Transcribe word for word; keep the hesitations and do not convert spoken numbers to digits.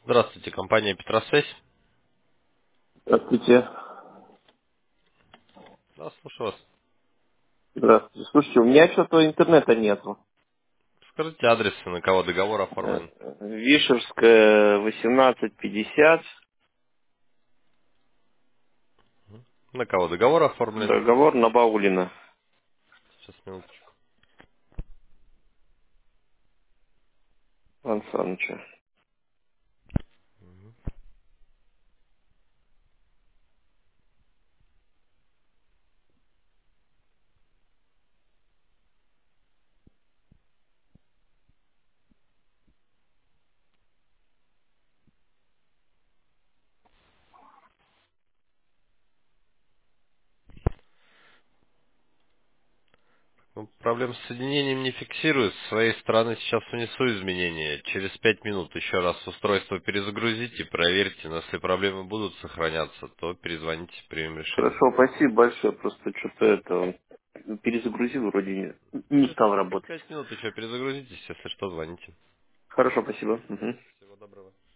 Здравствуйте, компания Петросвязь. Здравствуйте. Да, слушаю вас. Здравствуйте. Слушайте, у меня что-то интернета нету. Скажите адрес, на кого договор Э, оформлен. Вишерская, восемнадцать пятьдесят. На кого договор оформлен. Договор на Баулина. Сейчас, минуточку. Иван Саныча. Ну, проблем с соединением не фиксирую. С своей стороны сейчас внесу изменения. Через пять минут еще раз устройство перезагрузите, проверьте. Но если проблемы будут сохраняться, то перезвоните, примем решение. Хорошо, спасибо большое. Просто что-то это перезагрузил, вроде не, не Через стал работать. пять минут еще перезагрузитесь, если что, звоните. Хорошо, спасибо. Мгм. Всего доброго.